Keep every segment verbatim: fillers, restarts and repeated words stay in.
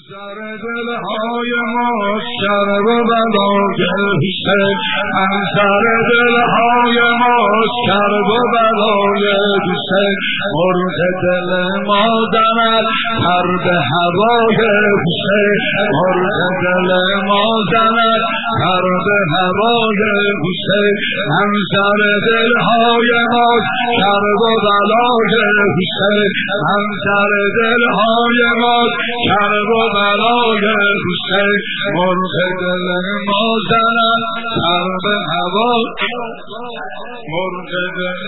سر دلهای ما شرب و بلای حسین، هم سر دلهای ما شرب و بلای حسین، مرغ دل ما زند پر به هوای حسین، مرغ دل ما زند پر به هوای حسین، هم سر دلهای ما شرب و بلای حسین، هم سر دلهای ما شرب و بلای حسین، مرغ دل ما زند پر به هوا، مرغ دل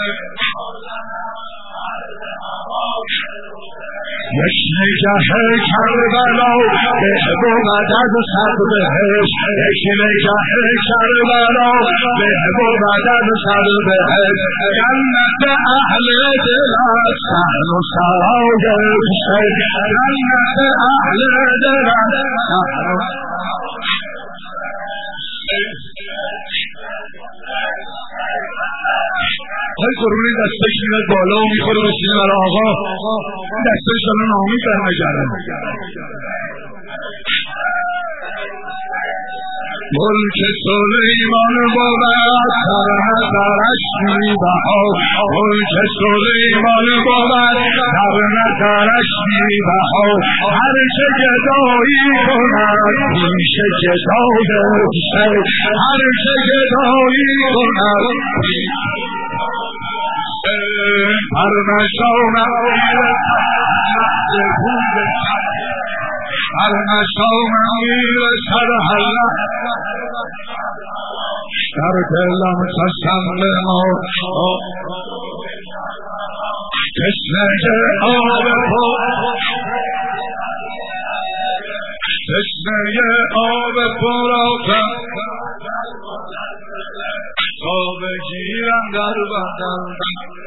یک نگه کربلا به بود از صد بهشت، یک نگه کربلا به بود از صد بهشت، جنت اهل دل است صحن و سرای حسین، جنت اهل دل است صحن و آقای قربونی دستش میاد بالا و میخوره به سینه برای آقا، دستش الان نامی برنگردن. ملک سلیمان بود سر نظرش میبها، ملک سلیمان بود سر نظرش میبها، هر چه گدایی کند پیش گدای حسین، هر چه گدایی کند هر نشانم هر نشانم میرسد حلا در دلم تسل ما تشنه آب پر تشنه آب پرآتش تا بگیرم در بدن